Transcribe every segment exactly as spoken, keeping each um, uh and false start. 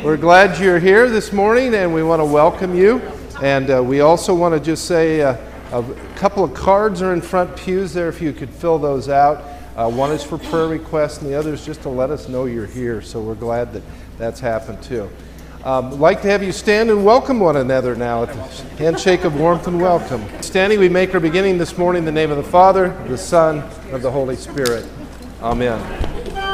We're glad you're here this morning, and we want to welcome you. And uh, we also want to just say uh, a couple of cards are in front pews there, if you could fill those out. Uh, one is for prayer requests, and the other is just to let us know you're here. So we're glad that that's happened too. Um, I'd like to have you stand and welcome one another now at the handshake of warmth and welcome. Standing, we make our beginning this morning in the name of the Father, the Son, and of the Holy Spirit. Amen.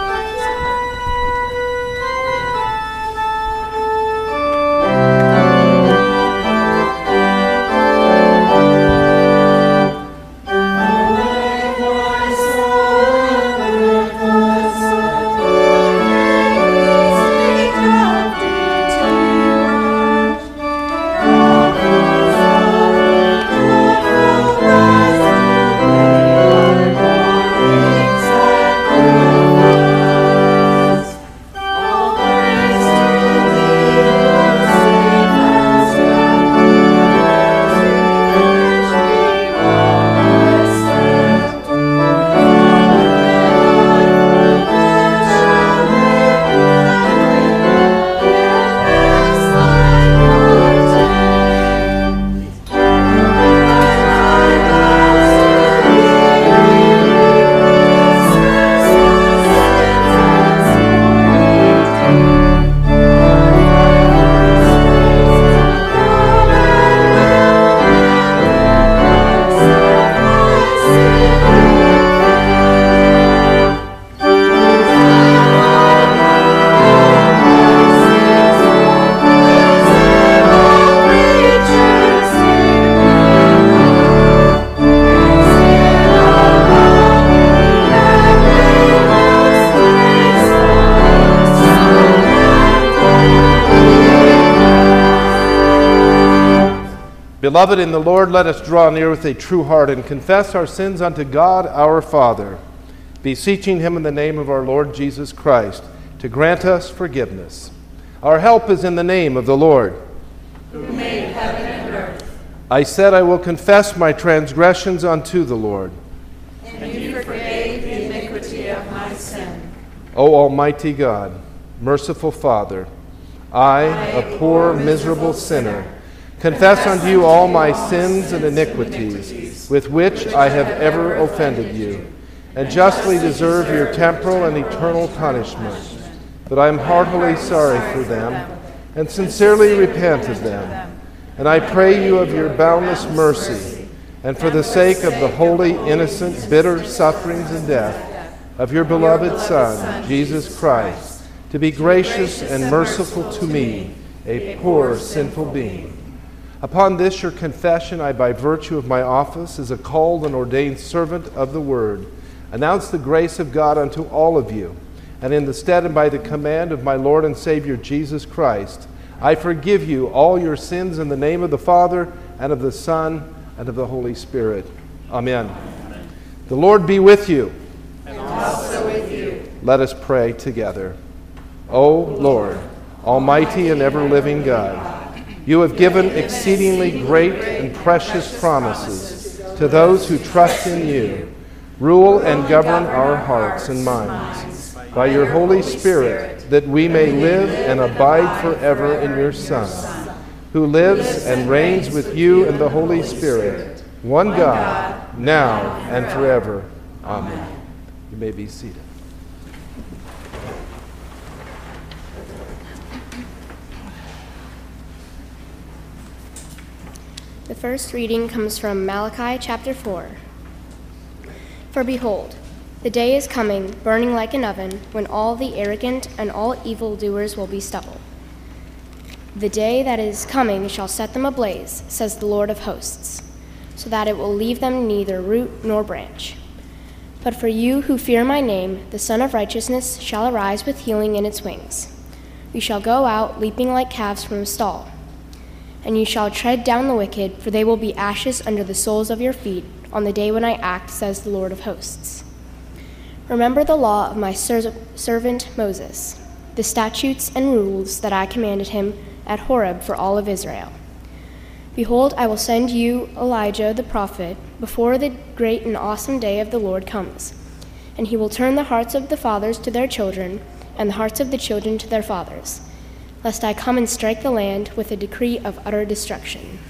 Beloved in the Lord, let us draw near with a true heart and confess our sins unto God our Father, beseeching him in the name of our Lord Jesus Christ to grant us forgiveness. Our help is in the name of the Lord, who made heaven and earth. I said, I will confess my transgressions unto the Lord. And you forgave the iniquity of my sin. O Almighty God, merciful Father, I, a poor, miserable sinner, confess unto you all my sins and iniquities, with which I have ever offended you, and justly deserve your temporal and eternal punishment. But I am heartily sorry for them, and sincerely repent of them. And I pray you of your boundless mercy, and for the sake of the holy, innocent, bitter sufferings and death of your beloved Son, Jesus Christ, to be gracious and merciful to me, a poor, sinful being. Upon this your confession, I, by virtue of my office as a called and ordained servant of the Word, announce the grace of God unto all of you, and in the stead and by the command of my Lord and Savior Jesus Christ, I forgive you all your sins in the name of the Father, and of the Son, and of the Holy Spirit. Amen. Amen. The Lord be with you. And also with you. Let us pray together. O Lord, almighty and ever-living God, you have given exceedingly great and precious promises to those who trust in you. Rule and govern our hearts and minds by your Holy Spirit, that we may live and abide forever in your Son, who lives and reigns with you in the Holy Spirit, one God, now and forever. Amen. You may be seated. The first reading comes from Malachi chapter four. For behold, the day is coming, burning like an oven, when all the arrogant and all evildoers will be stubble. The day that is coming shall set them ablaze, says the Lord of hosts, so that it will leave them neither root nor branch. But for you who fear my name, the Son of Righteousness shall arise with healing in its wings. You shall go out leaping like calves from a stall. And you shall tread down the wicked, for they will be ashes under the soles of your feet on the day when I act, says the Lord of hosts. Remember the law of my ser- servant Moses, the statutes and rules that I commanded him at Horeb for all of Israel. Behold, I will send you Elijah the prophet before the great and awesome day of the Lord comes, and he will turn the hearts of the fathers to their children, and the hearts of the children to their fathers, lest I come and strike the land with a decree of utter destruction.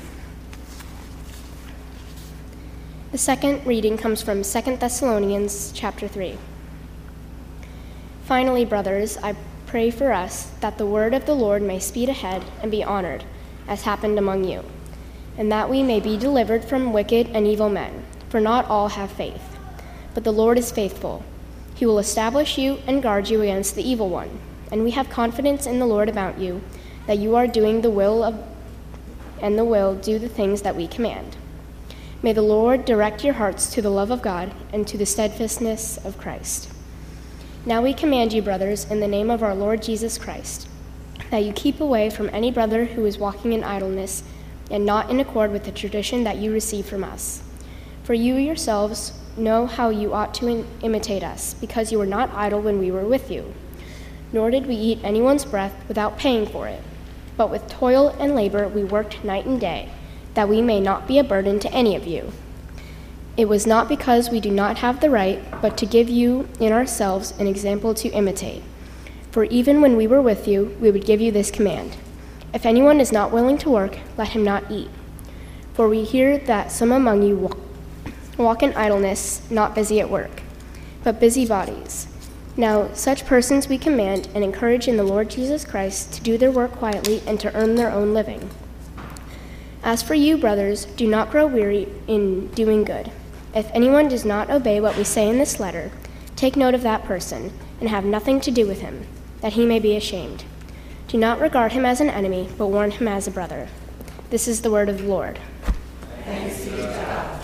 The second reading comes from Second Thessalonians chapter three. Finally, brothers, I pray for us that the word of the Lord may speed ahead and be honored, as happened among you, and that we may be delivered from wicked and evil men, for not all have faith. But the Lord is faithful. He will establish you and guard you against the evil one. And we have confidence in the Lord about you, that you are doing the will of, and the will do the things that we command. May the Lord direct your hearts to the love of God and to the steadfastness of Christ. Now we command you, brothers, in the name of our Lord Jesus Christ, that you keep away from any brother who is walking in idleness and not in accord with the tradition that you received from us. For you yourselves know how you ought to in- imitate us, because you were not idle when we were with you. Nor did we eat anyone's breath without paying for it. But with toil and labor we worked night and day, that we may not be a burden to any of you. It was not because we do not have the right, but to give you in ourselves an example to imitate. For even when we were with you, we would give you this command: if anyone is not willing to work, let him not eat. For we hear that some among you walk, walk in idleness, not busy at work, but busybodies. Now such persons we command and encourage in the Lord Jesus Christ to do their work quietly and to earn their own living. As for you, brothers, do not grow weary in doing good. If anyone does not obey what we say in this letter, take note of that person and have nothing to do with him, that he may be ashamed. Do not regard him as an enemy, but warn him as a brother. This is the word of the Lord. Thanks be to God.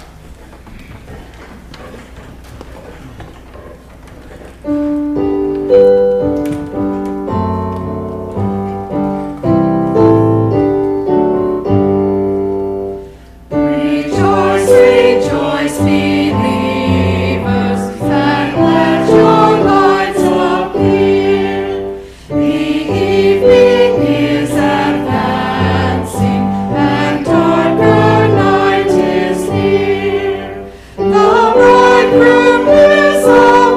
Rejoice, rejoice, believers, and let your lights appear. The evening is advancing, and darker night is near. The bridegroom is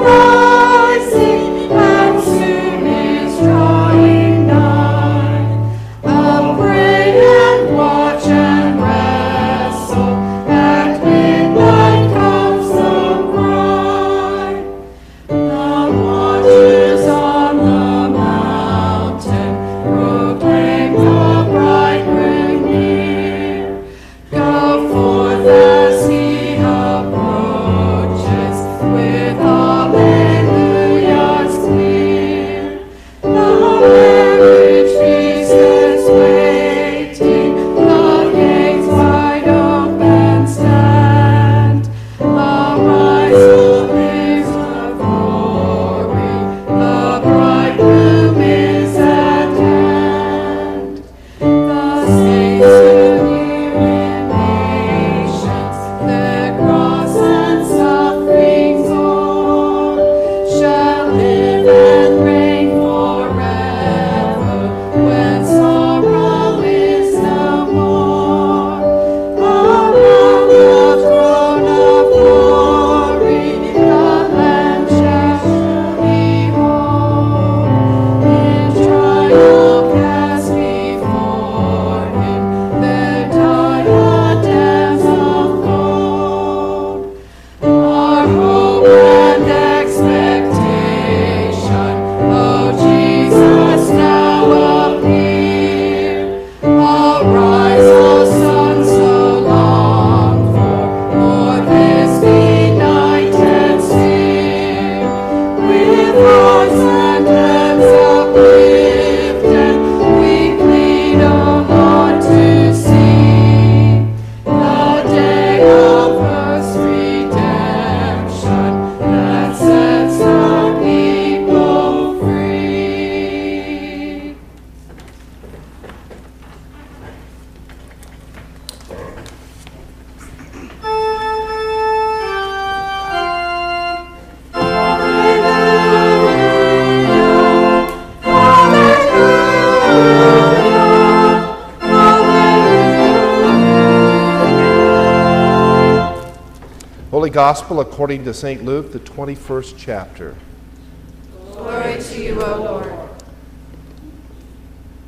arising, and soon is drawing nigh. Oh, pray and watch and wrestle, at midnight comes the bride. The watchers on the mountain proclaim the bridegroom near. Go forth as he approaches, with hallelujahs clear. The marriage feast is waiting, the gates wide open stand. Arise, O Lamb of glory, the bridegroom is at hand. The saints who hear in patience the cross and sufferings o'er shall live and reign forever, when sorrow is no more. Around the throne of glory, the Lamb shall behold. In triumph cast before him their diadems of gold. Our hope and expectation, O Jesus, now appear. Arise, O Son, so longed for, for this benighted sphere. With hearts and hands uplifted, we plead, O Lord, to see the day of first redemption that sets our people free. Holy Gospel according to Saint Luke, the twenty-first chapter. Glory to you, O Lord.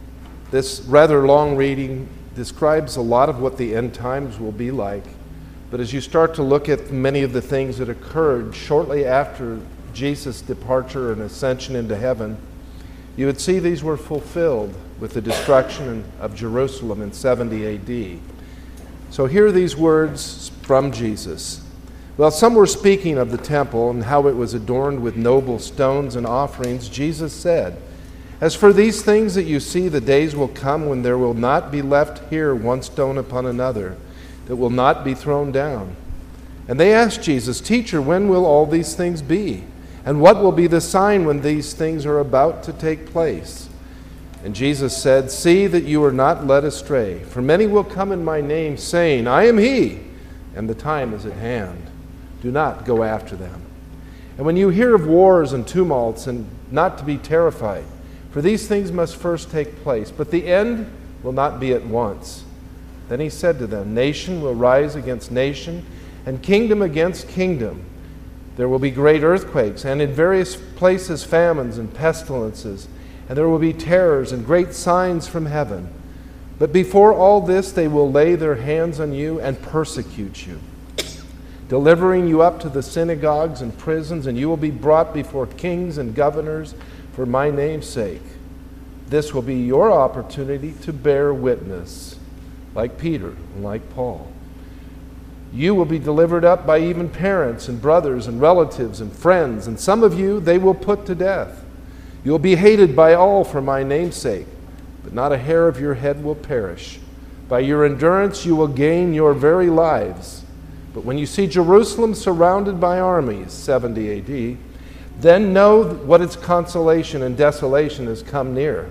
This rather long reading describes a lot of what the end times will be like. But as you start to look at many of the things that occurred shortly after Jesus' departure and ascension into heaven, you would see these were fulfilled with the destruction of Jerusalem in seventy A D. So hear these words from Jesus. While some were speaking of the temple and how it was adorned with noble stones and offerings, Jesus said, "As for these things that you see, the days will come when there will not be left here one stone upon another that will not be thrown down." And they asked Jesus, "Teacher, when will all these things be? And what will be the sign when these things are about to take place?" And Jesus said, "See that you are not led astray, for many will come in my name, saying, 'I am he,' and the time is at hand. Do not go after them. And when you hear of wars and tumults, and not to be terrified, for these things must first take place, but the end will not be at once." Then he said to them, "Nation will rise against nation, and kingdom against kingdom. There will be great earthquakes, and in various places famines and pestilences, and there will be terrors and great signs from heaven. But before all this, they will lay their hands on you and persecute you, delivering you up to the synagogues and prisons, and you will be brought before kings and governors for my name's sake. This will be your opportunity to bear witness, like Peter and like Paul. You will be delivered up by even parents and brothers and relatives and friends, and some of you they will put to death. You will be hated by all for my name's sake, but not a hair of your head will perish. By your endurance you will gain your very lives. But when you see Jerusalem surrounded by armies, seventy A D, then know what its consolation and desolation has come near.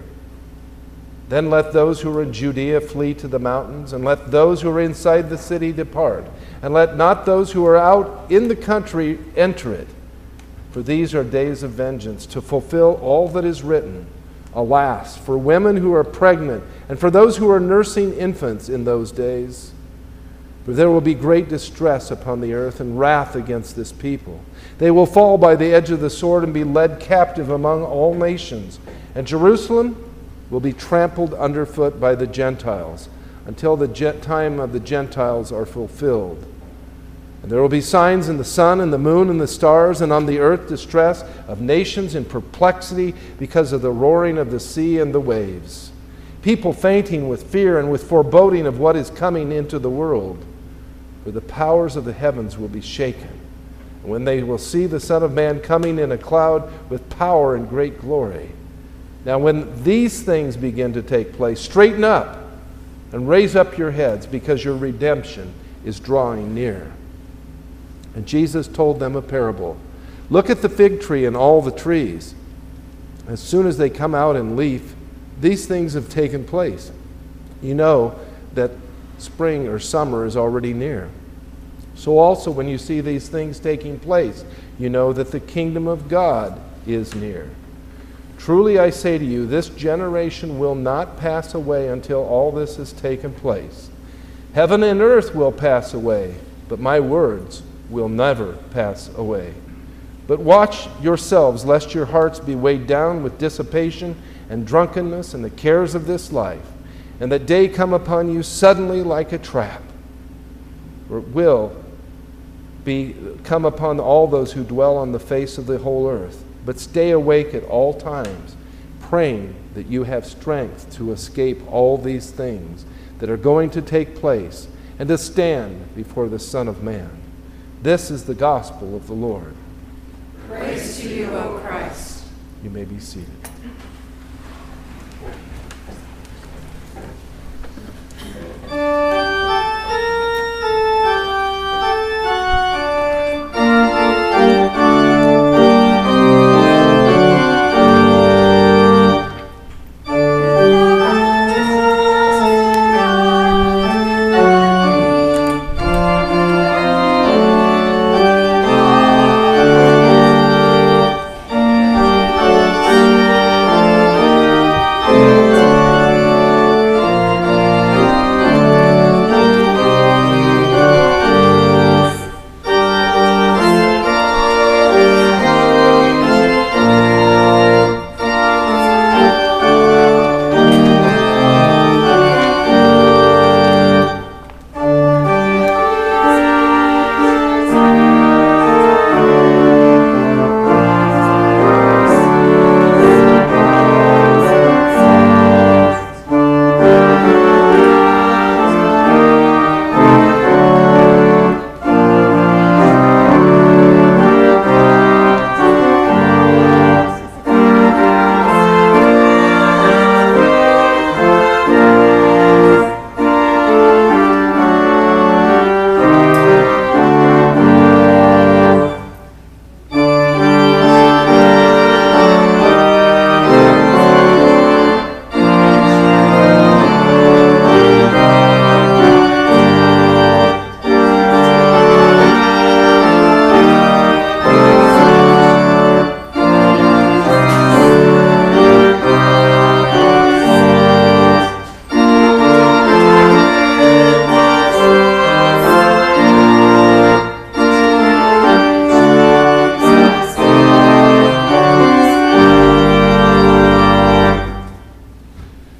Then let those who are in Judea flee to the mountains, and let those who are inside the city depart, and let not those who are out in the country enter it. For these are days of vengeance, to fulfill all that is written. Alas, for women who are pregnant, and for those who are nursing infants in those days. For there will be great distress upon the earth, and wrath against this people. They will fall by the edge of the sword, and be led captive among all nations. And Jerusalem will be trampled underfoot by the Gentiles, until the time of the Gentiles are fulfilled. And there will be signs in the sun and the moon and the stars, and on the earth distress of nations in perplexity because of the roaring of the sea and the waves. People fainting with fear and with foreboding of what is coming into the world. For the powers of the heavens will be shaken. And when they will see the Son of Man coming in a cloud with power and great glory. Now when these things begin to take place, straighten up and raise up your heads, because your redemption is drawing near." And Jesus told them a parable. "Look at the fig tree and all the trees. As soon as they come out in leaf, these things have taken place. You know that spring or summer is already near. So also when you see these things taking place, you know that the kingdom of God is near. Truly I say to you, this generation will not pass away until all this has taken place. Heaven and earth will pass away, but my words will never pass away. But watch yourselves, lest your hearts be weighed down with dissipation and drunkenness and the cares of this life, and that day come upon you suddenly like a trap. For it will be come upon all those who dwell on the face of the whole earth. But stay awake at all times, praying that you have strength to escape all these things that are going to take place, and to stand before the Son of Man. This is the gospel of the Lord." Praise to you, O Christ. You may be seated. Thank you.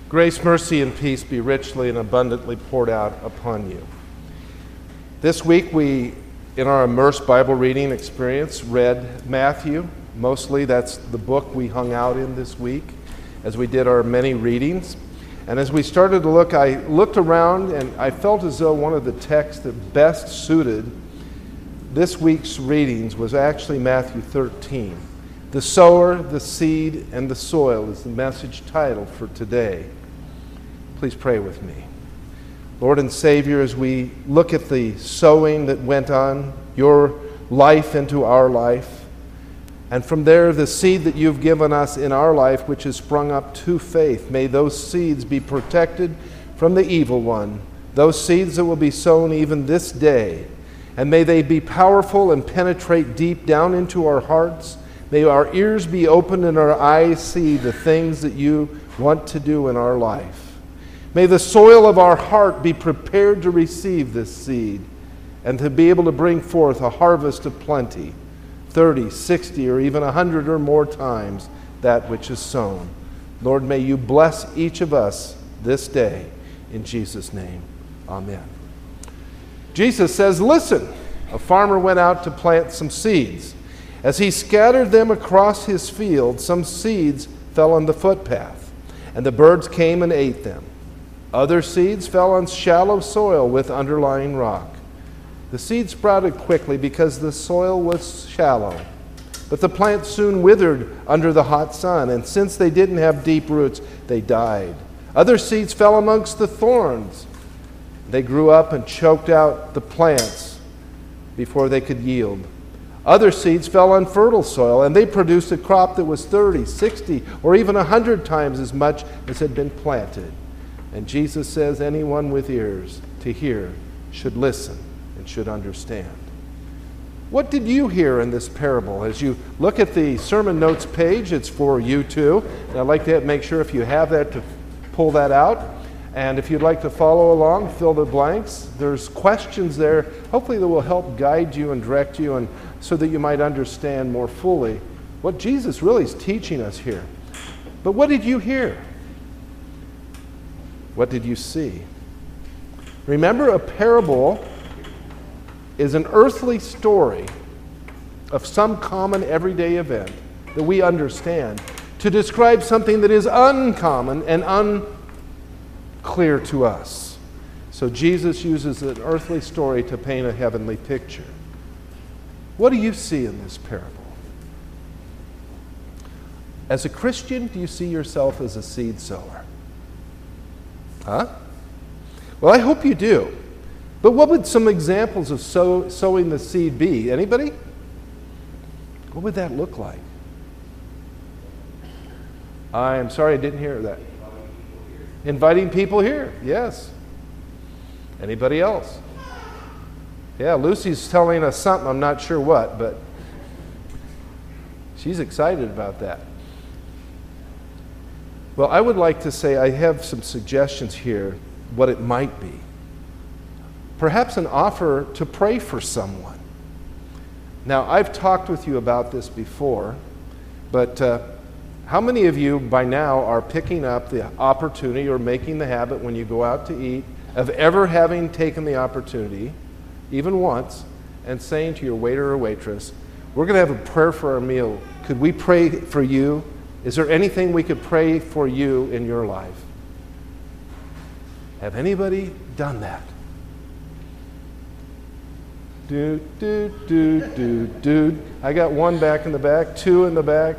Grace, mercy, and peace be richly and abundantly poured out upon you. This week we, in our immersed Bible reading experience, read Matthew. Mostly that's the book we hung out in this week as we did our many readings. And as we started to look, I looked around and I felt as though one of the texts that best suited this week's readings was actually Matthew thirteen. The sower, the seed, and the soil is the message title for today. Please pray with me. Lord and Savior, as we look at the sowing that went on, your life into our life, and from there the seed that you've given us in our life, which has sprung up to faith, may those seeds be protected from the evil one, those seeds that will be sown even this day, and may they be powerful and penetrate deep down into our hearts. May our ears be opened and our eyes see the things that you want to do in our life. May the soil of our heart be prepared to receive this seed and to be able to bring forth a harvest of plenty, thirty, sixty, or even a hundred or more times that which is sown. Lord, may you bless each of us this day. In Jesus' name, amen. Jesus says, listen, a farmer went out to plant some seeds. As he scattered them across his field, some seeds fell on the footpath, and the birds came and ate them. Other seeds fell on shallow soil with underlying rock. The seed sprouted quickly because the soil was shallow, but the plants soon withered under the hot sun, and since they didn't have deep roots, they died. Other seeds fell amongst the thorns. They grew up and choked out the plants before they could yield. Other seeds fell on fertile soil, and they produced a crop that was thirty, sixty, or even one hundred times as much as had been planted. And Jesus says anyone with ears to hear should listen and should understand. What did you hear in this parable? As you look at the sermon notes page, it's for you too. And I'd like to make sure if you have that to pull that out. And if you'd like to follow along, fill the blanks. There's questions there, hopefully that will help guide you and direct you, and so that you might understand more fully what Jesus really is teaching us here. But what did you hear? What did you see? Remember, a parable is an earthly story of some common everyday event that we understand to describe something that is uncommon and unclear to us. So Jesus uses an earthly story to paint a heavenly picture. What do you see in this parable? As a Christian, do you see yourself as a seed sower? Huh? Well, I hope you do. But what would some examples of sow, sowing the seed be? Anybody? What would that look like? I am sorry I didn't hear that. Inviting people here, yes. Anybody else? Yeah, Lucy's telling us something, I'm not sure what, but she's excited about that. Well, I would like to say I have some suggestions here, what it might be. Perhaps an offer to pray for someone. Now, I've talked with you about this before, but uh, how many of you by now are picking up the opportunity or making the habit when you go out to eat of ever having taken the opportunity, even once, and saying to your waiter or waitress, we're going to have a prayer for our meal. Could we pray for you? Is there anything we could pray for you in your life? Have anybody done that? Do, do, do, do, do. I got one back in the back, two in the back.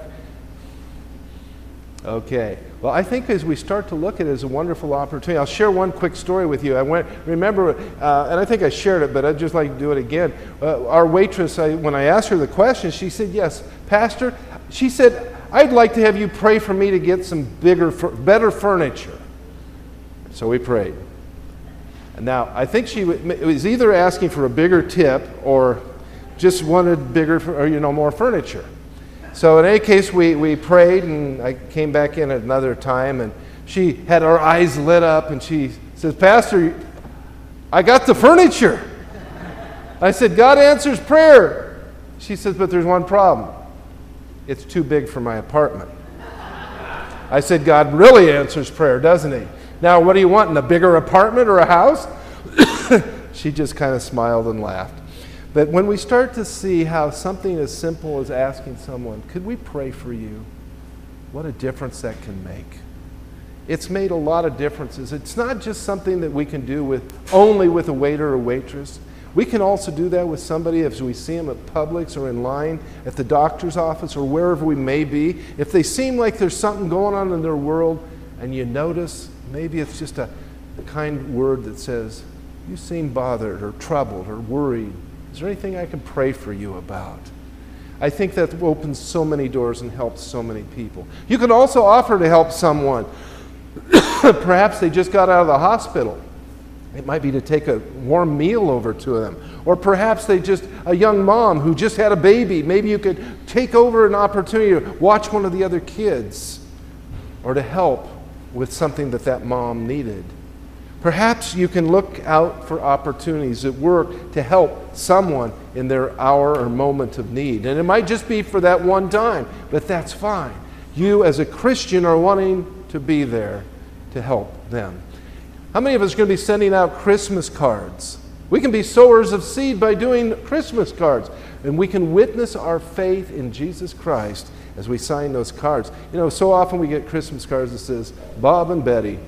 Okay. Well, I think as we start to look at it as a wonderful opportunity, I'll share one quick story with you. I went, remember, uh, and I think I shared it, but I'd just like to do it again. Uh, our waitress, I, when I asked her the question, she said, yes, Pastor, she said, I'd like to have you pray for me to get some bigger, better furniture. So we prayed. And now, I think she was either asking for a bigger tip or just wanted bigger, or, you know, more furniture. So in any case, we, we prayed, and I came back in at another time, and she had her eyes lit up, and she says, Pastor, I got the furniture. I said, God answers prayer. She says, but there's one problem. It's too big for my apartment. I said, God really answers prayer, doesn't he? Now, what do you want, in a bigger apartment or a house? She just kind of smiled and laughed. But when we start to see how something as simple as asking someone, could we pray for you? What a difference that can make. It's made a lot of differences. It's not just something that we can do with only with a waiter or waitress. We can also do that with somebody as we see them at Publix or in line at the doctor's office or wherever we may be. If they seem like there's something going on in their world and you notice, maybe it's just a kind word that says, you seem bothered or troubled or worried. Is there anything I can pray for you about? I think that opens so many doors and helps so many people. You can also offer to help someone. Perhaps they just got out of the hospital. It might be to take a warm meal over to them. Or perhaps they just, a young mom who just had a baby. Maybe you could take over an opportunity to watch one of the other kids or to help with something that that mom needed. Perhaps you can look out for opportunities at work to help someone in their hour or moment of need. And it might just be for that one time, but that's fine. You as a Christian are wanting to be there to help them. How many of us are going to be sending out Christmas cards? We can be sowers of seed by doing Christmas cards. And we can witness our faith in Jesus Christ as we sign those cards. You know, so often we get Christmas cards that says, Bob and Betty.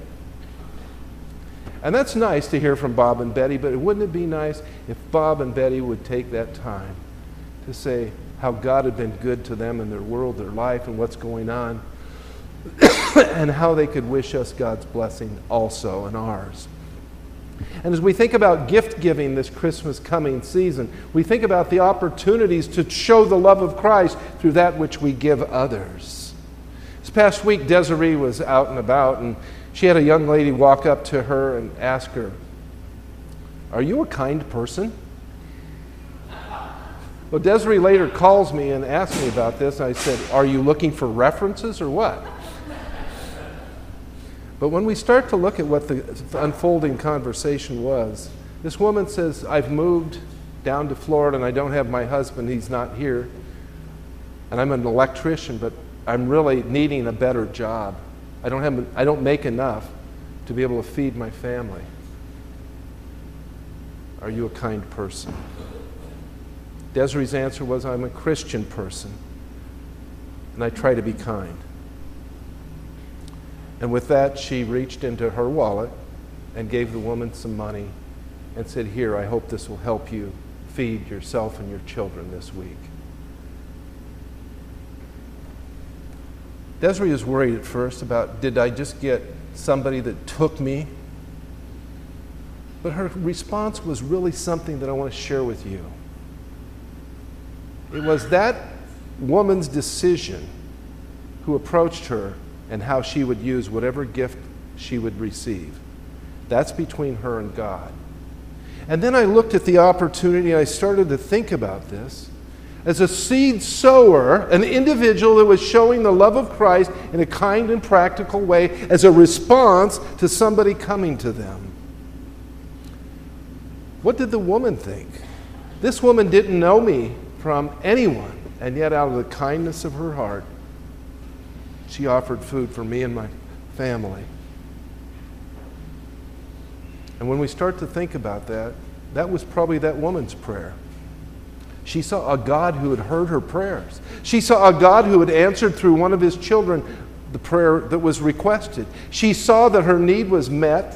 And that's nice to hear from Bob and Betty, but wouldn't it be nice if Bob and Betty would take that time to say how God had been good to them in their world, their life, and what's going on, and how they could wish us God's blessing also and ours. And as we think about gift giving this Christmas coming season, we think about the opportunities to show the love of Christ through that which we give others. This past week, Desiree was out and about, and she had a young lady walk up to her and ask her, "Are you a kind person?" Well, Desiree later calls me and asks me about this, and I said, "Are you looking for references or what?" But when we start to look at what the unfolding conversation was, this woman says, "I've moved down to Florida and I don't have my husband, he's not here. And I'm an electrician, but I'm really needing a better job. I don't have, I don't make enough to be able to feed my family. Are you a kind person?" Desiree's answer was, "I'm a Christian person, and I try to be kind." And with that, she reached into her wallet and gave the woman some money and said, "Here, I hope this will help you feed yourself and your children this week." Desiree was worried at first about, did I just get somebody that took me? But her response was really something that I want to share with you. It was that woman's decision who approached her and how she would use whatever gift she would receive. That's between her and God. And then I looked at the opportunity and I started to think about this. As a seed sower, an individual that was showing the love of Christ in a kind and practical way as a response to somebody coming to them. What did the woman think? This woman didn't know me from anyone, and yet out of the kindness of her heart, she offered food for me and my family. And when we start to think about that, that was probably that woman's prayer. She saw a God who had heard her prayers. She saw a God who had answered through one of his children the prayer that was requested. She saw that her need was met.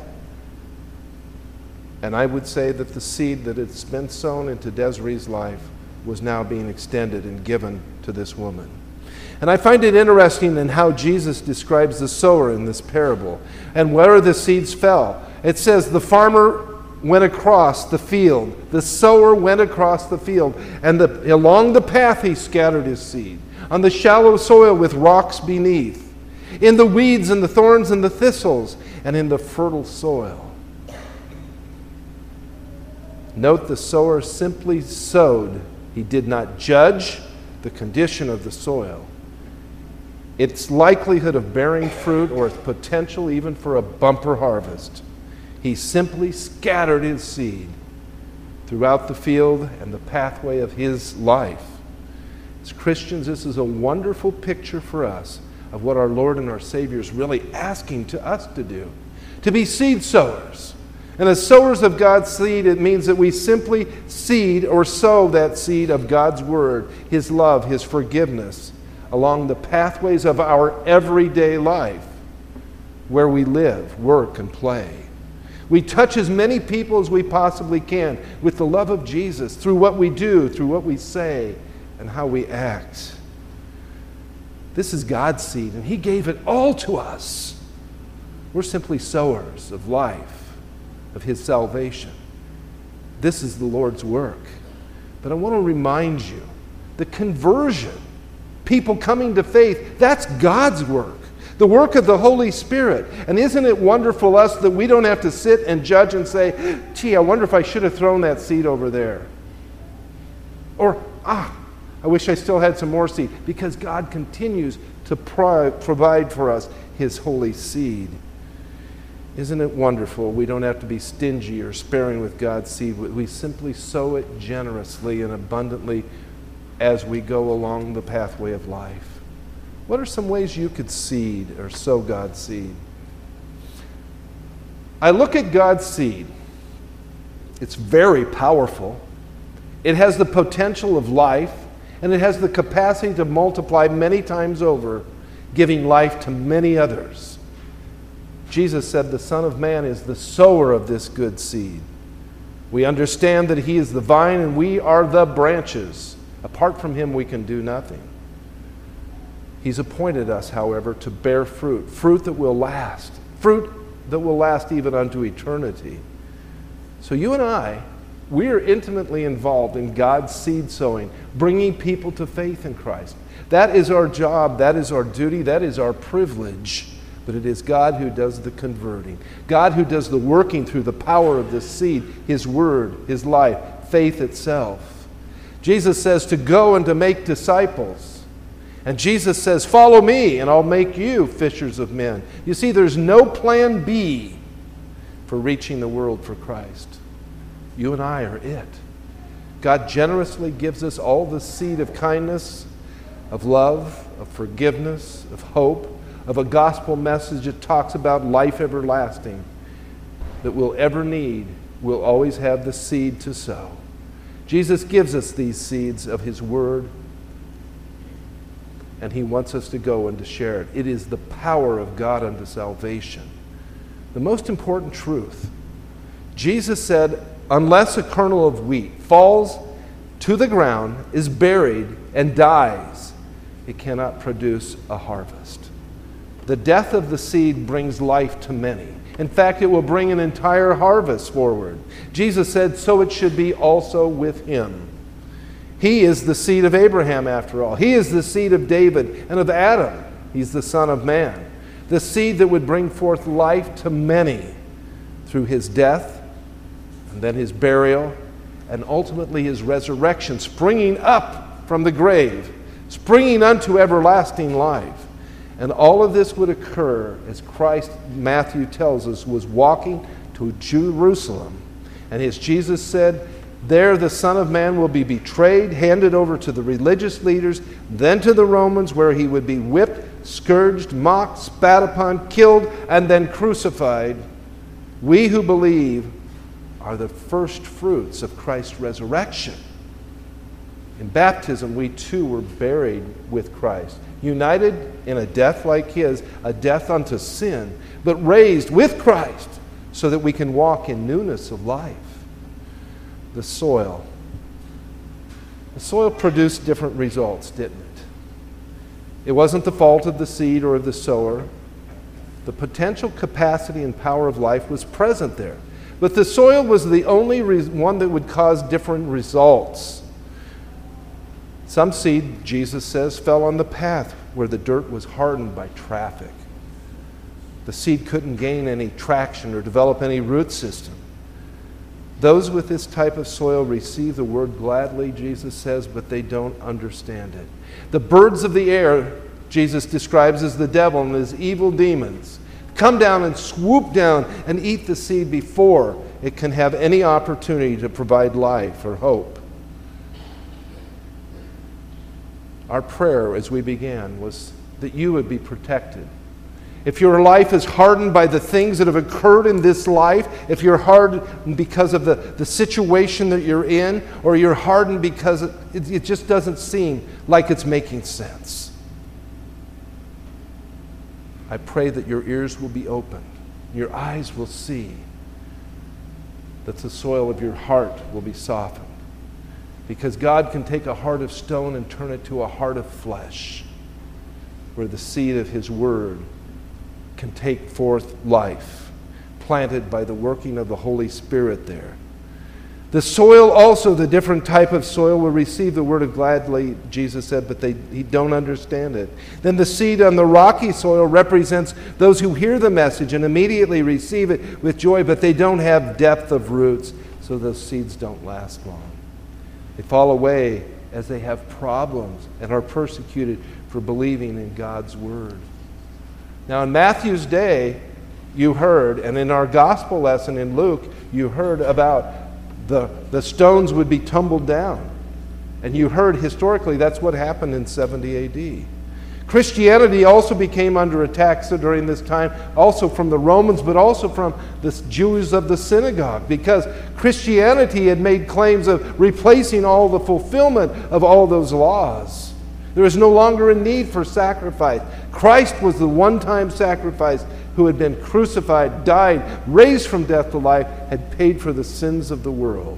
And I would say that the seed that had been sown into Desiree's life was now being extended and given to this woman. And I find it interesting in how Jesus describes the sower in this parable and where the seeds fell. It says the farmer went across the field. The sower went across the field. And the, along the path he scattered his seed. On the shallow soil with rocks beneath. In the weeds and the thorns and the thistles. And in the fertile soil. Note the sower simply sowed. He did not judge the condition of the soil, its likelihood of bearing fruit, or its potential even for a bumper harvest. He simply scattered his seed throughout the field and the pathway of his life. As Christians, this is a wonderful picture for us of what our Lord and our Savior is really asking to us to do, to be seed sowers. And as sowers of God's seed, it means that we simply seed or sow that seed of God's Word, His love, His forgiveness, along the pathways of our everyday life, where we live, work, and play. We touch as many people as we possibly can with the love of Jesus through what we do, through what we say, and how we act. This is God's seed, and He gave it all to us. We're simply sowers of life, of His salvation. This is the Lord's work. But I want to remind you, the conversion, people coming to faith, that's God's work. The work of the Holy Spirit. And isn't it wonderful us that we don't have to sit and judge and say, gee, I wonder if I should have thrown that seed over there. Or, ah, I wish I still had some more seed. Because God continues to pro- provide for us His holy seed. Isn't it wonderful? We don't have to be stingy or sparing with God's seed. We simply sow it generously and abundantly as we go along the pathway of life. What are some ways you could seed or sow God's seed? I look at God's seed. It's very powerful. It has the potential of life, and it has the capacity to multiply many times over, giving life to many others. Jesus said the Son of Man is the sower of this good seed. We understand that He is the vine and we are the branches. Apart from Him, we can do nothing. He's appointed us, however, to bear fruit, fruit that will last, fruit that will last even unto eternity. So you and I, we are intimately involved in God's seed sowing, bringing people to faith in Christ. That is our job, that is our duty, that is our privilege. But it is God who does the converting, God who does the working through the power of this seed, His Word, His life, faith itself. Jesus says to go and to make disciples. And Jesus says, follow me and I'll make you fishers of men. You see, there's no plan B for reaching the world for Christ. You and I are it. God generously gives us all the seed of kindness, of love, of forgiveness, of hope, of a gospel message that talks about life everlasting that we'll ever need. We'll always have the seed to sow. Jesus gives us these seeds of His Word, and He wants us to go and to share it. It is the power of God unto salvation. The most important truth, Jesus said, unless a kernel of wheat falls to the ground, is buried, and dies, it cannot produce a harvest. The death of the seed brings life to many. In fact, it will bring an entire harvest forward. Jesus said, so it should be also with Him. He is the seed of Abraham, after all. He is the seed of David and of Adam. He's the Son of Man. The seed that would bring forth life to many through His death, and then His burial, and ultimately His resurrection, springing up from the grave, springing unto everlasting life. And all of this would occur as Christ, Matthew tells us, was walking to Jerusalem. And as Jesus said, there the Son of Man will be betrayed, handed over to the religious leaders, then to the Romans, where He would be whipped, scourged, mocked, spat upon, killed, and then crucified. We who believe are the first fruits of Christ's resurrection. In baptism, we too were buried with Christ, united in a death like His, a death unto sin, but raised with Christ so that we can walk in newness of life. The soil. The soil produced different results, didn't it? It wasn't the fault of the seed or of the sower. The potential capacity and power of life was present there. But the soil was the only re- one that would cause different results. Some seed, Jesus says, fell on the path where the dirt was hardened by traffic. The seed couldn't gain any traction or develop any root system. Those with this type of soil receive the word gladly, Jesus says, but they don't understand it. The birds of the air, Jesus describes as the devil and his evil demons, come down and swoop down and eat the seed before it can have any opportunity to provide life or hope. Our prayer as we began was that you would be protected. If your life is hardened by the things that have occurred in this life, if you're hardened because of the, the situation that you're in, or you're hardened because it, it, it just doesn't seem like it's making sense, I pray that your ears will be opened, your eyes will see, that the soil of your heart will be softened. Because God can take a heart of stone and turn it to a heart of flesh, where the seed of His Word can take forth life, planted by the working of the Holy Spirit there. The soil also, the different type of soil, will receive the word of gladly, Jesus said, but they he don't understand it. Then the seed on the rocky soil represents those who hear the message and immediately receive it with joy, but they don't have depth of roots, so those seeds don't last long. They fall away as they have problems and are persecuted for believing in God's word. Now, in Matthew's day, you heard, and in our gospel lesson in Luke, you heard about the, the stones would be tumbled down. And you heard historically that's what happened in seventy A D. Christianity also became under attack so during this time, also from the Romans, but also from the Jews of the synagogue, because Christianity had made claims of replacing all the fulfillment of all those laws. There was no longer a need for sacrifice. Christ was the one-time sacrifice who had been crucified, died, raised from death to life, had paid for the sins of the world.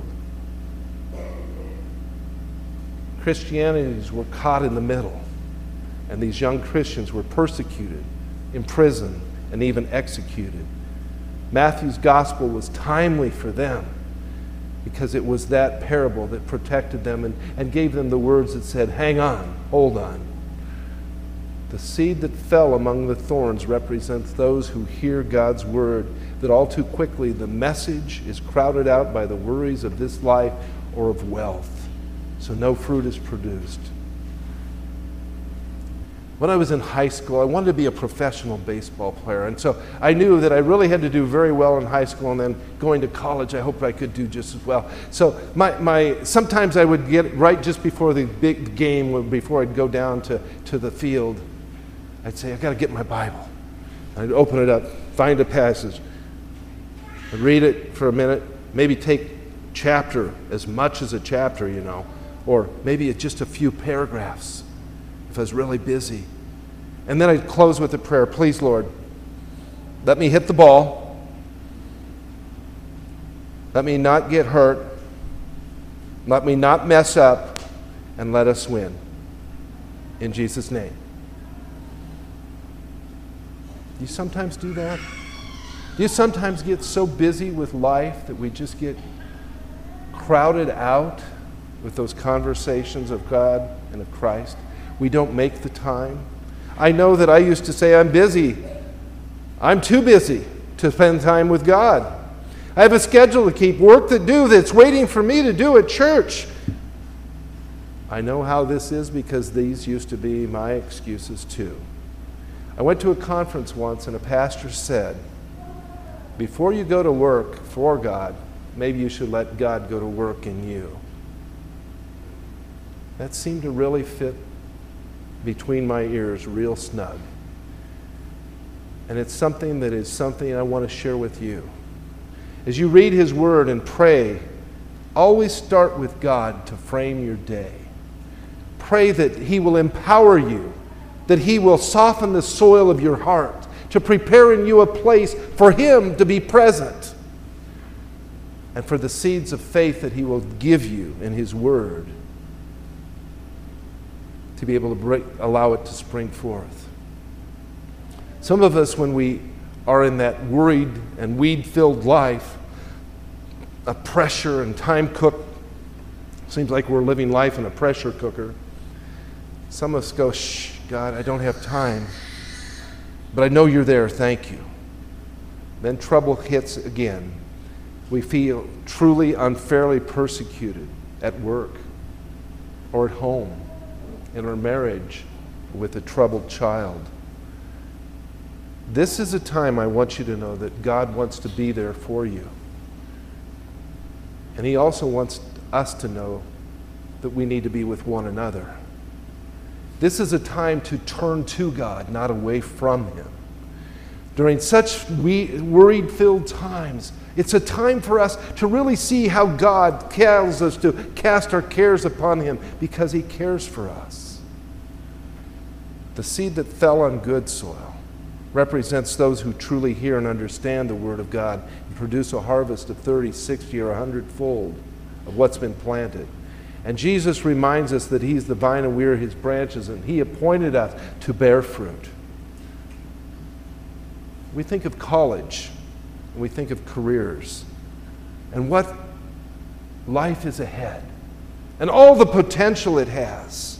Christianities were caught in the middle, and these young Christians were persecuted, imprisoned, and even executed. Matthew's gospel was timely for them because it was that parable that protected them and, and gave them the words that said, hang on, hold on. The seed that fell among the thorns represents those who hear God's word, that all too quickly the message is crowded out by the worries of this life or of wealth, so no fruit is produced. When I was in high school, I wanted to be a professional baseball player, and so I knew that I really had to do very well in high school, and then going to college, I hoped I could do just as well. So my, my sometimes I would get right just before the big game, before I'd go down to, to the field, I'd say, I've got to get my Bible. I'd open it up, find a passage, I'd read it for a minute, maybe take chapter, as much as a chapter, you know, or maybe it's just a few paragraphs if I was really busy. And then I'd close with a prayer. Please, Lord, let me hit the ball. Let me not get hurt. Let me not mess up, and let us win. In Jesus' name. Do you sometimes do that? Do you sometimes get so busy with life that we just get crowded out with those conversations of God and of Christ? We don't make the time. I know that I used to say, I'm busy. I'm too busy to spend time with God. I have a schedule to keep, work to do that's waiting for me to do at church. I know how this is because these used to be my excuses too. I went to a conference once and a pastor said, before you go to work for God, maybe you should let God go to work in you. That seemed to really fit between my ears real snug. And it's something that is something I want to share with you. As you read His Word and pray, always start with God to frame your day. Pray that He will empower you, that He will soften the soil of your heart, to prepare in you a place for Him to be present, and for the seeds of faith that He will give you in His Word to be able to break, allow it to spring forth. Some of us, when we are in that worried and weed-filled life, a pressure and time cook, seems like we're living life in a pressure cooker. Some of us go, shh, God, I don't have time, but I know you're there, thank you. Then trouble hits again. We feel truly unfairly persecuted at work or at home, in our marriage, with a troubled child. This is a time I want you to know that God wants to be there for you. And He also wants us to know that we need to be with one another. This is a time to turn to God, not away from Him. During such worried-filled times, it's a time for us to really see how God tells us to cast our cares upon Him because He cares for us. The seed that fell on good soil represents those who truly hear and understand the Word of God and produce a harvest of thirty, sixty, or a hundred-fold of what's been planted. And Jesus reminds us that He's the vine and we are His branches, and He appointed us to bear fruit. We think of college, and we think of careers, and what life is ahead, and all the potential it has.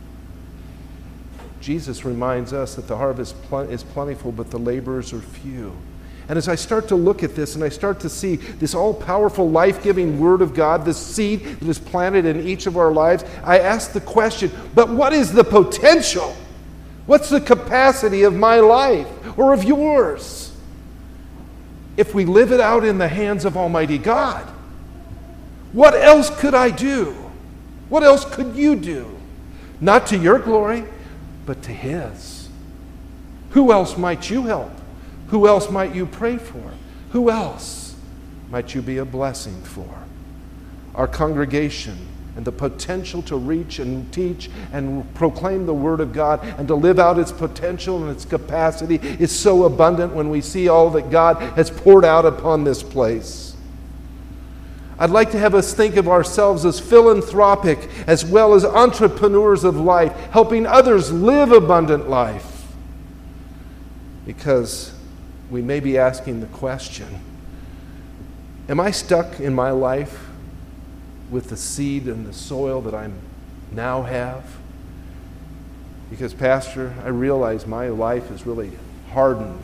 Jesus reminds us that the harvest is plentiful, but the laborers are few. And as I start to look at this and I start to see this all-powerful, life-giving Word of God, this seed that is planted in each of our lives, I ask the question, but what is the potential? What's the capacity of my life or of yours if we live it out in the hands of Almighty God? What else could I do? What else could you do? Not to your glory, but to His. Who else might you help? Who else might you pray for? Who else might you be a blessing for? Our congregation and the potential to reach and teach and proclaim the Word of God and to live out its potential and its capacity is so abundant when we see all that God has poured out upon this place. I'd like to have us think of ourselves as philanthropic as well as entrepreneurs of life, helping others live abundant life. Because we may be asking the question, am I stuck in my life with the seed and the soil that I now have? Because, Pastor, I realize my life is really hardened.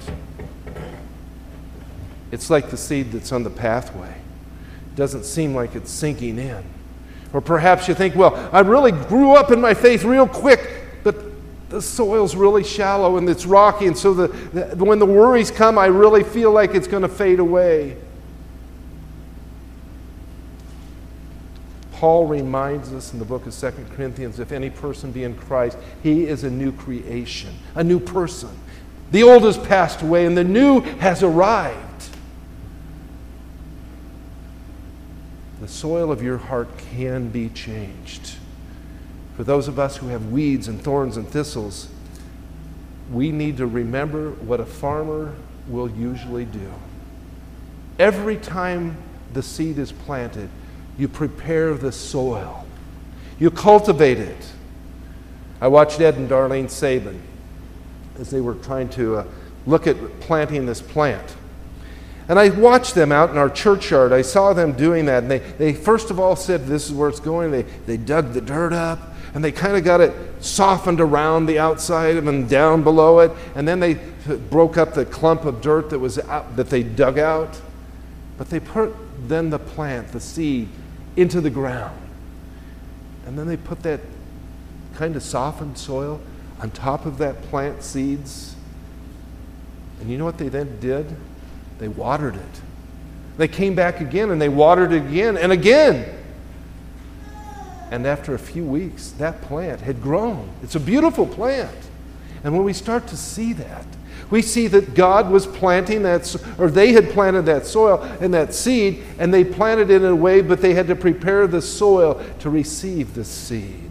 It's like the seed that's on the pathway. It doesn't seem like it's sinking in. Or perhaps you think, well, I really grew up in my faith real quick, but the soil's really shallow and it's rocky, and so the, the, when the worries come, I really feel like it's going to fade away. Paul reminds us in the book of Second Corinthians, if any person be in Christ, he is a new creation, a new person. The old has passed away and the new has arrived. The soil of your heart can be changed. For those of us who have weeds and thorns and thistles, we need to remember what a farmer will usually do. Every time the seed is planted, you prepare the soil. You cultivate it. I watched Ed and Darlene Sabin as they were trying to uh, look at planting this plant. And I watched them out in our churchyard. I saw them doing that. And they, they first of all said, this is where it's going. They, they dug the dirt up, and they kind of got it softened around the outside and down below it. And then they broke up the clump of dirt that was out, that they dug out. But they put then the plant, the seed, into the ground. And then they put that kind of softened soil on top of that plant seeds. And you know what they then did? They watered it. They came back again and they watered it again and again. And after a few weeks, that plant had grown. It's a beautiful plant. And when we start to see that, we see that God was planting that, or they had planted that soil and that seed, and they planted it in a way, but they had to prepare the soil to receive the seed.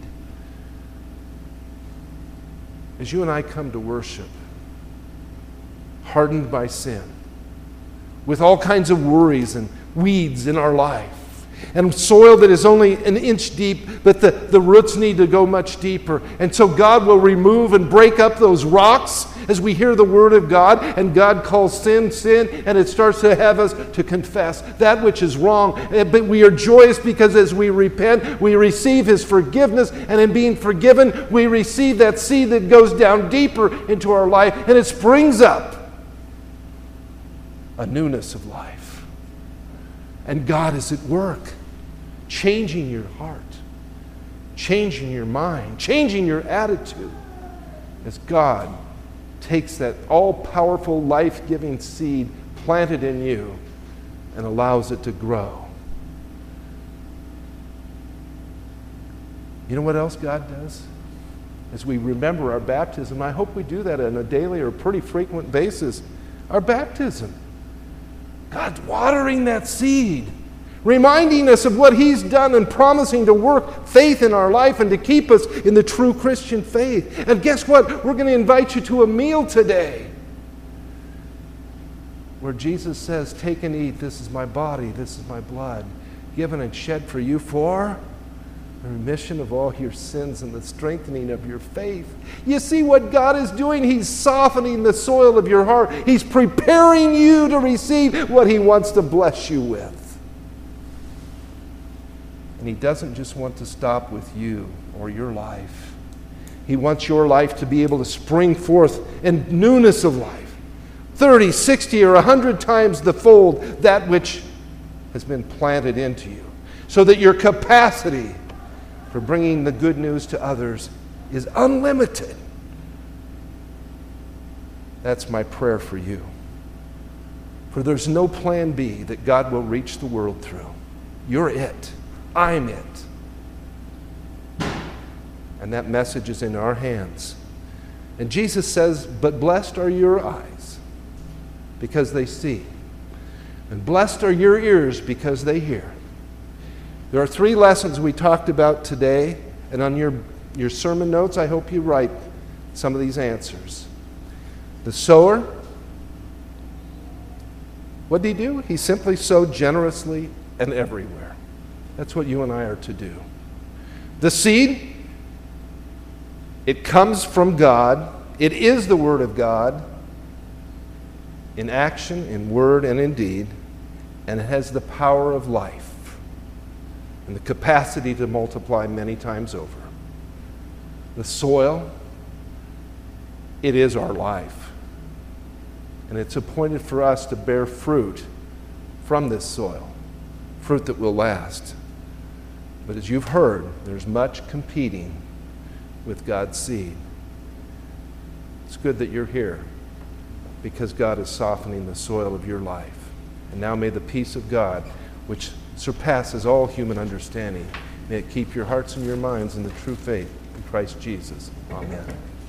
As you and I come to worship, hardened by sin, with all kinds of worries and weeds in our life, and soil that is only an inch deep, but the, the roots need to go much deeper. And so God will remove and break up those rocks as we hear the Word of God, and God calls sin, sin, and it starts to have us to confess that which is wrong. But we are joyous because as we repent, we receive His forgiveness, and in being forgiven, we receive that seed that goes down deeper into our life, and it springs up a newness of life. And God is at work, changing your heart, changing your mind, changing your attitude, as God takes that all-powerful, life-giving seed planted in you and allows it to grow. You know what else God does? as we remember our baptism. I hope we do that on a daily or pretty frequent basis. Our baptism. God's watering that seed, reminding us of what He's done and promising to work faith in our life and to keep us in the true Christian faith. And guess what? We're going to invite you to a meal today where Jesus says, take and eat. This is my body. This is my blood, given and shed for you for the remission of all your sins and the strengthening of your faith. You see what God is doing? He's softening the soil of your heart. He's preparing you to receive what He wants to bless you with. And He doesn't just want to stop with you or your life. He wants your life to be able to spring forth in newness of life. thirty, sixty, or a hundred times the fold that which has been planted into you. So that your capacity for bringing the good news to others is unlimited. That's my prayer for you. For there's no plan B that God will reach the world through. You're it. I'm it. And that message is in our hands. And Jesus says, but blessed are your eyes because they see. And blessed are your ears because they hear. There are three lessons we talked about today, and on your, your sermon notes, I hope you write some of these answers. The sower, what did he do? He simply sowed generously and everywhere. That's what you and I are to do. The seed, it comes from God. It is the Word of God in action, in word, and in deed, and it has the power of life and the capacity to multiply many times over. The soil, it is our life. And it's appointed for us to bear fruit from this soil, fruit that will last. But as you've heard, there's much competing with God's seed. It's good that you're here because God is softening the soil of your life. And now may the peace of God, which surpasses all human understanding, may it keep your hearts and your minds in the true faith in Christ Jesus. Amen.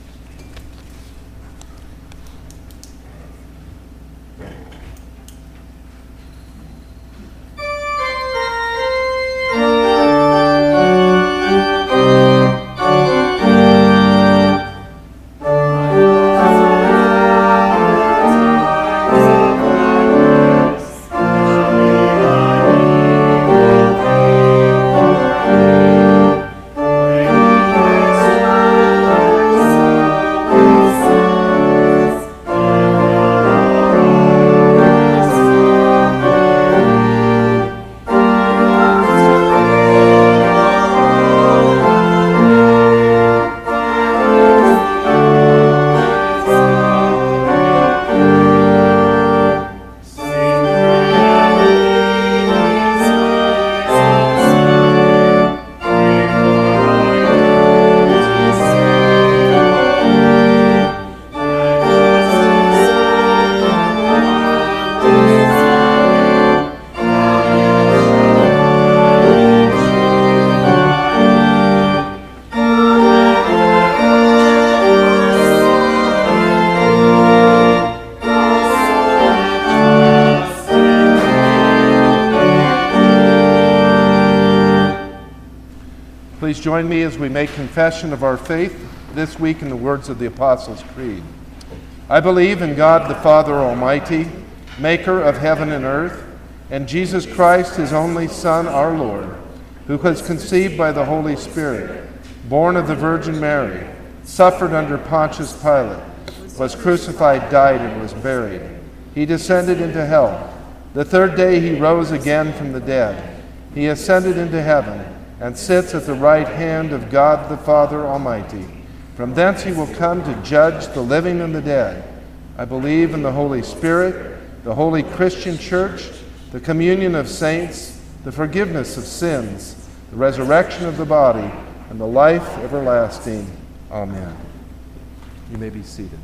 Please join me as we make confession of our faith this week in the words of the Apostles' Creed. I believe in God the Father Almighty, maker of heaven and earth, and Jesus Christ, his only Son, our Lord, who was conceived by the Holy Spirit, born of the Virgin Mary, suffered under Pontius Pilate, was crucified, died, and was buried. He descended into hell. The third day he rose again from the dead. He ascended into heaven and sits at the right hand of God the Father Almighty. From thence he will come to judge the living and the dead. I believe in the Holy Spirit, the holy Christian church, the communion of saints, the forgiveness of sins, the resurrection of the body, and the life everlasting. Amen. You may be seated.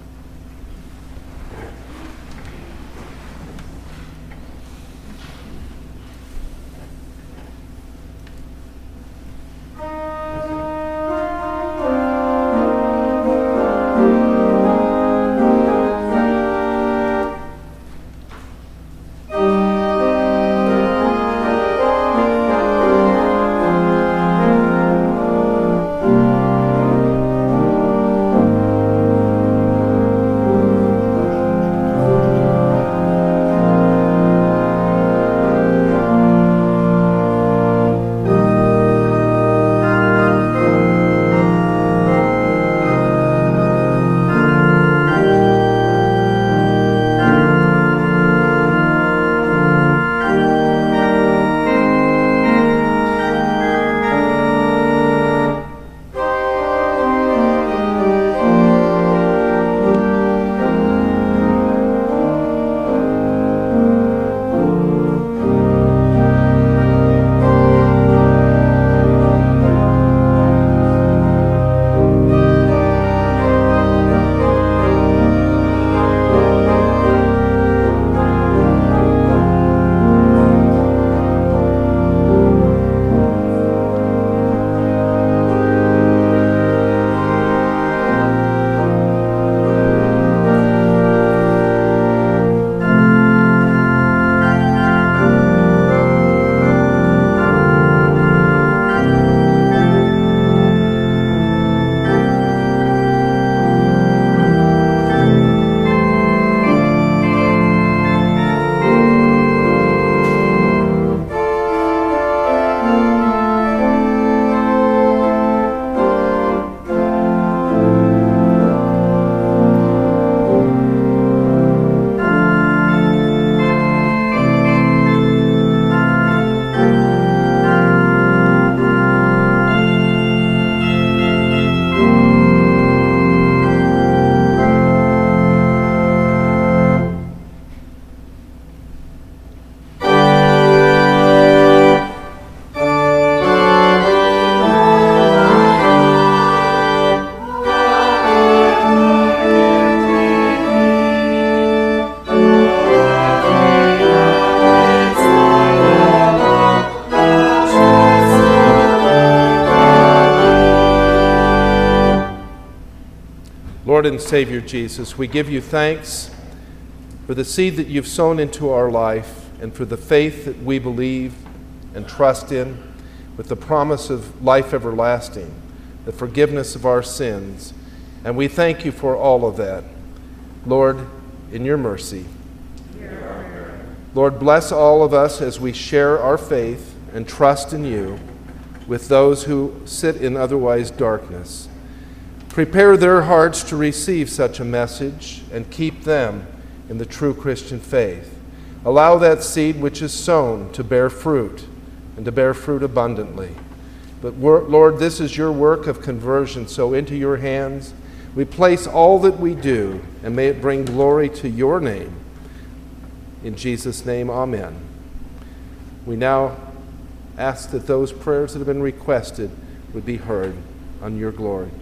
and Savior Jesus, we give you thanks for the seed that you've sown into our life and for the faith that we believe and trust in, with the promise of life everlasting, the forgiveness of our sins. And we thank you for all of that. Lord, in your mercy. Lord, bless all of us as we share our faith and trust in you with those who sit in otherwise darkness. Prepare their hearts to receive such a message and keep them in the true Christian faith. Allow that seed which is sown to bear fruit and to bear fruit abundantly. But Lord, this is your work of conversion, so into your hands we place all that we do, and may it bring glory to your name. In Jesus' name, amen. We now ask that those prayers that have been requested would be heard on your glory.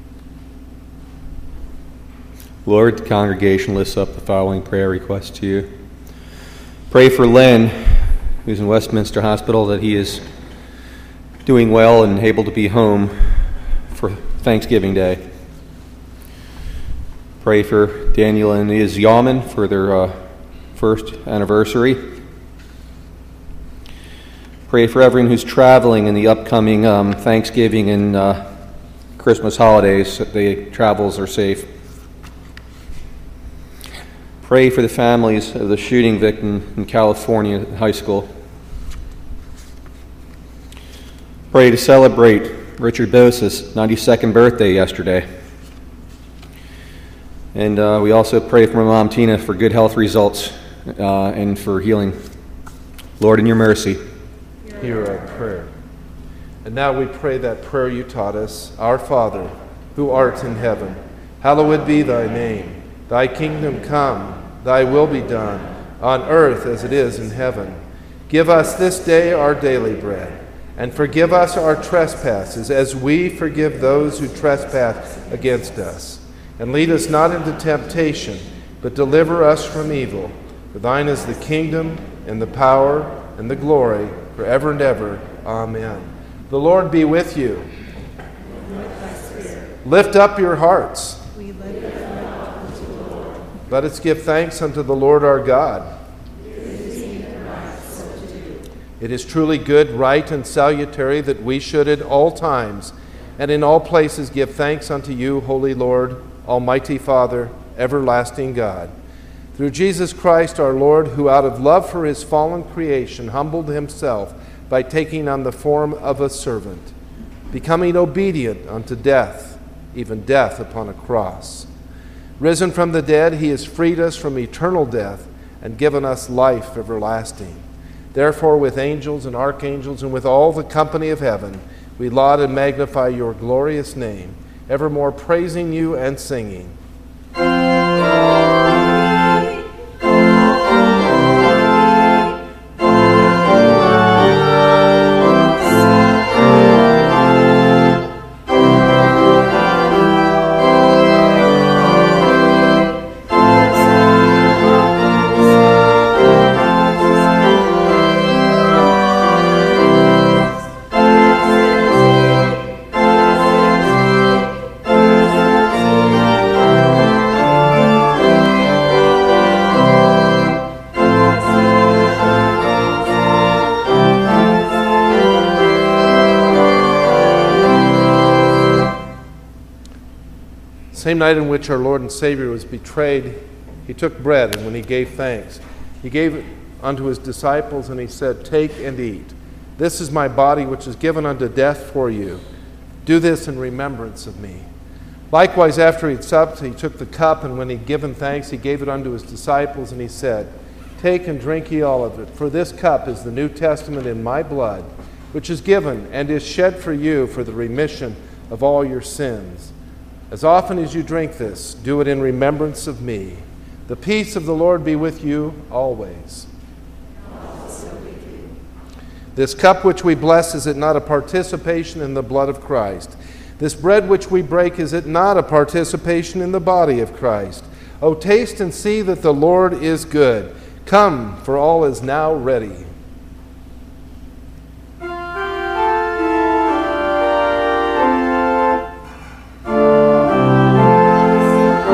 Lord, the congregation lifts up the following prayer request to you. Pray for Len, who's in Westminster Hospital, that he is doing well and able to be home for Thanksgiving Day. Pray for Daniel and Liz Yawman for their uh, first anniversary. Pray for everyone who's traveling in the upcoming um, Thanksgiving and uh, Christmas holidays, that the travels are safe. Pray for the families of the shooting victim in California high school. Pray to celebrate Richard Bosa's ninety-second birthday yesterday. And uh, we also pray for my mom Tina for good health results uh, and for healing. Lord, in your mercy. Hear our prayer. And now we pray that prayer you taught us. Our Father, who art in heaven, hallowed be thy name. Thy kingdom come, thy will be done, on earth as it is in heaven. Give us this day our daily bread, and forgive us our trespasses, as we forgive those who trespass against us. And lead us not into temptation, but deliver us from evil. For thine is the kingdom, and the power, and the glory, forever and ever. Amen. The Lord be with you. Lift up your hearts. Let us give thanks unto the Lord our God. It is truly good, right, and salutary that we should at all times and in all places give thanks unto you, Holy Lord, Almighty Father, everlasting God. Through Jesus Christ our Lord, who out of love for his fallen creation humbled himself by taking on the form of a servant, becoming obedient unto death, even death upon a cross. Risen from the dead, he has freed us from eternal death and given us life everlasting. Therefore, with angels and archangels and with all the company of heaven, we laud and magnify your glorious name, evermore praising you and singing. Same night in which our Lord and Savior was betrayed, he took bread, and when he gave thanks, he gave it unto his disciples, and he said, "Take and eat. This is my body, which is given unto death for you. Do this in remembrance of me." Likewise, after he had supped, he took the cup, and when he had given thanks, he gave it unto his disciples, and he said, "Take and drink ye all of it, for this cup is the New Testament in my blood, which is given and is shed for you for the remission of all your sins. As often as you drink this, do it in remembrance of me. The peace of the Lord be with you always." Also with you. This cup which we bless, is it not a participation in the blood of Christ? This bread which we break, is it not a participation in the body of Christ? O taste and see that the Lord is good. Come, for all is now ready. Amen.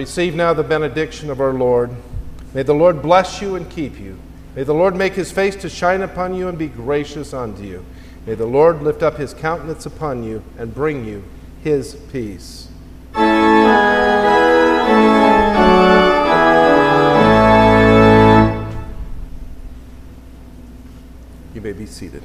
receive now the benediction of our Lord. May the Lord bless you and keep you. May the Lord make his face to shine upon you and be gracious unto you. May the Lord lift up his countenance upon you and bring you his peace. You may be seated.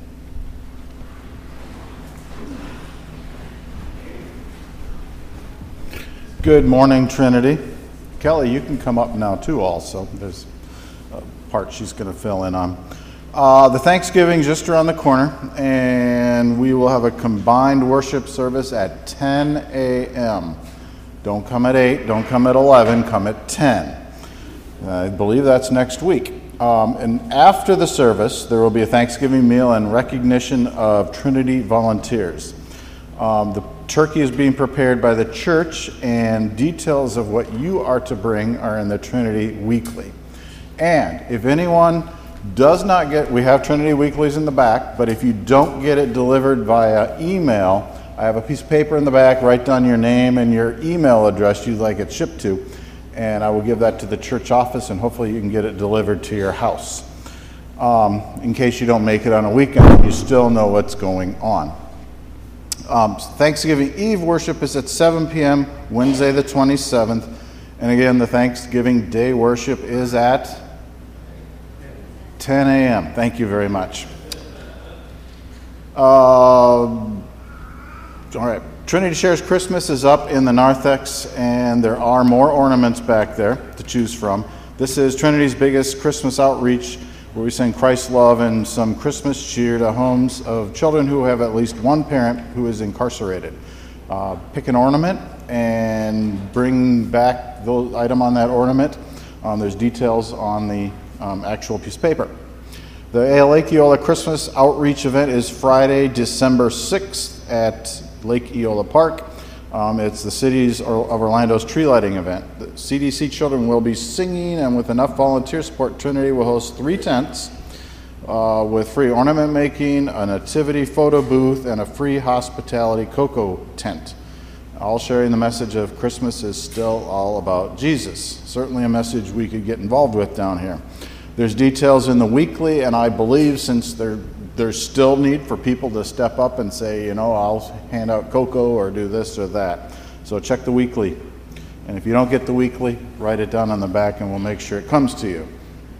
Good morning, Trinity. Kelly, you can come up now too also. There's a part she's going to fill in on. Uh, the Thanksgiving's just around the corner, and we will have a combined worship service at ten a.m. Don't come at eight, don't come at eleven, come at ten. I believe that's next week. Um, and after the service, there will be a Thanksgiving meal and recognition of Trinity volunteers. Um, the turkey is being prepared by the church, and details of what you are to bring are in the Trinity Weekly. And if anyone does not get, we have Trinity Weeklies in the back, but if you don't get it delivered via email, I have a piece of paper in the back, write down your name and your email address you'd like it shipped to, and I will give that to the church office, and hopefully you can get it delivered to your house. Um, in case you don't make it on a weekend, you still know what's going on. Um, Thanksgiving Eve worship is at seven p.m. Wednesday the twenty-seventh. And again, the Thanksgiving Day worship is at ten a.m. Thank you very much. Uh, all right. Trinity Shares Christmas is up in the narthex, and there are more ornaments back there to choose from. This is Trinity's biggest Christmas outreach, where we send Christ's love and some Christmas cheer to homes of children who have at least one parent who is incarcerated. Uh, pick an ornament and bring back the item on that ornament. Um, there's details on the um, actual piece of paper. The A L Lake Eola Christmas Outreach event is Friday, December sixth at Lake Eola Park. Um, it's the city's of Orlando's tree lighting event. The C D C children will be singing, and with enough volunteer support, Trinity will host three tents uh, with free ornament making, a nativity photo booth, and a free hospitality cocoa tent. All sharing the message of Christmas is still all about Jesus. Certainly a message we could get involved with down here. There's details in the weekly, and I believe since there there's still need for people to step up and say, you know, I'll hand out cocoa or do this or that. So check the weekly. And if you don't get the weekly, write it down on the back and we'll make sure it comes to you.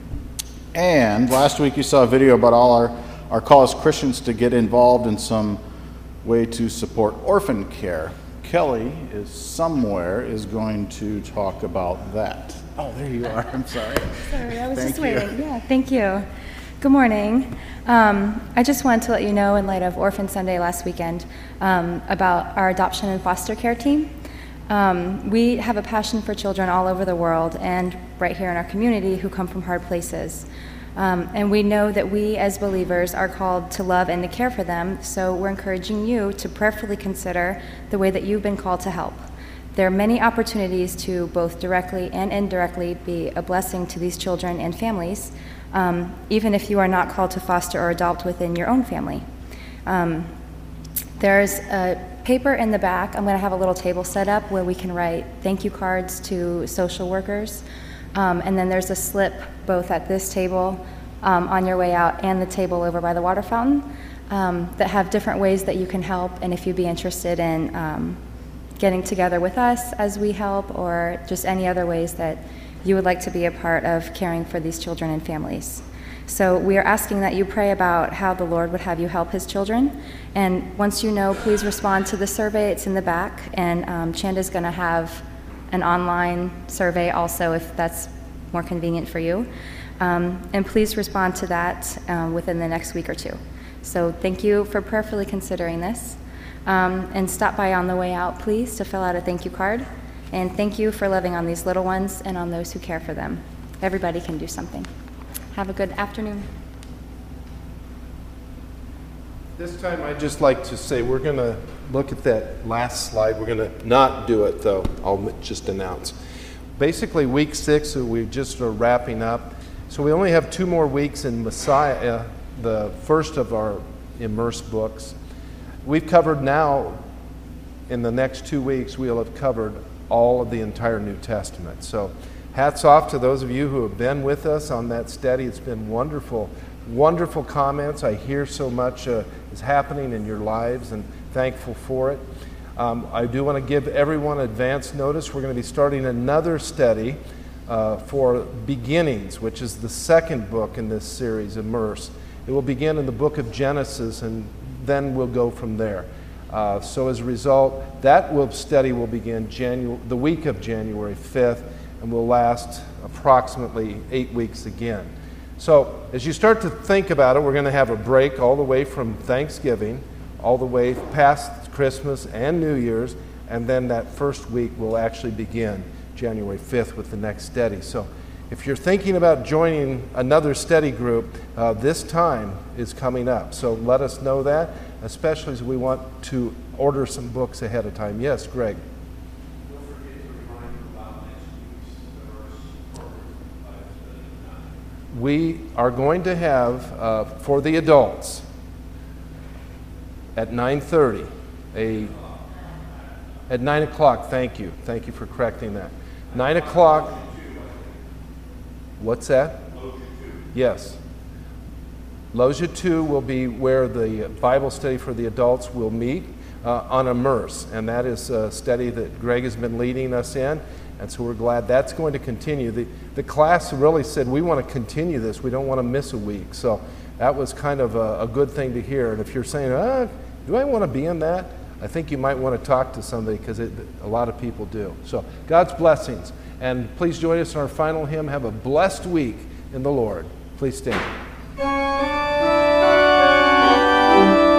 And last week you saw a video about all our, our call as Christians to get involved in some way to support orphan care. Kelly is somewhere is going to talk about that. Oh, there you are. I'm sorry. Sorry, I was Thank just you. waiting. Yeah, thank you. Good morning. Um, I just wanted to let you know, in light of Orphan Sunday last weekend, um, about our adoption and foster care team. Um, we have a passion for children all over the world and right here in our community who come from hard places. Um, and we know that we as believers are called to love and to care for them, so we're encouraging you to prayerfully consider the way that you've been called to help. There are many opportunities to both directly and indirectly be a blessing to these children and families, um, even if you are not called to foster or adopt within your own family. Um, there's a paper in the back. I'm going to have a little table set up where we can write thank you cards to social workers. Um, and then there's a slip both at this table um, on your way out and the table over by the water fountain um, that have different ways that you can help. And if you'd be interested in um, getting together with us as we help, or just any other ways that you would like to be a part of caring for these children and families. So we are asking that you pray about how the Lord would have you help his children. And once you know, please respond to the survey. It's in the back. And um, Chanda's going to have an online survey also if that's more convenient for you. Um, and please respond to that um, within the next week or two. So thank you for prayerfully considering this. Um, and stop by on the way out, please, to fill out a thank you card. And thank you for loving on these little ones and on those who care for them. Everybody can do something. Have a good afternoon. This time I'd just like to say we're going to look at that last slide. We're going to not do it, though. I'll just announce. Basically, week six, so we just are wrapping up. So we only have two more weeks in Messiah, the first of our Immerse books. We've covered now, in the next two weeks, we'll have covered all of the entire New Testament. So hats off to those of you who have been with us on that study. It's been wonderful, wonderful comments. I hear so much uh, is happening in your lives, and thankful for it. Um, I do want to give everyone advance notice. We're going to be starting another study uh, for Beginnings, which is the second book in this series, Immerse. It will begin in the book of Genesis, and then we'll go from there. Uh, so as a result, that will, study will begin Janu- the week of January fifth, and will last approximately eight weeks again. So as you start to think about it, we're going to have a break all the way from Thanksgiving, all the way past Christmas and New Year's, and then that first week will actually begin January fifth with the next study. So if you're thinking about joining another study group, uh, this time is coming up. So let us know that, especially as we want to order some books ahead of time. Yes, Greg. Don't forget to remind them about next week's verse. We are going to have, uh, for the adults, at nine thirty, a, at nine o'clock, thank you. Thank you for correcting that. nine o'clock. What's that? Yes. Logia two will be where the Bible study for the adults will meet uh, on Immerse, and that is a study that Greg has been leading us in, and so we're glad that's going to continue. The, the class really said, we want to continue this, we don't want to miss a week, so that was kind of a, a good thing to hear. And if you're saying, ah, do I want to be in that? I think you might want to talk to somebody, because a lot of people do. So God's blessings. And please join us in our final hymn. Have a blessed week in the Lord. Please stand.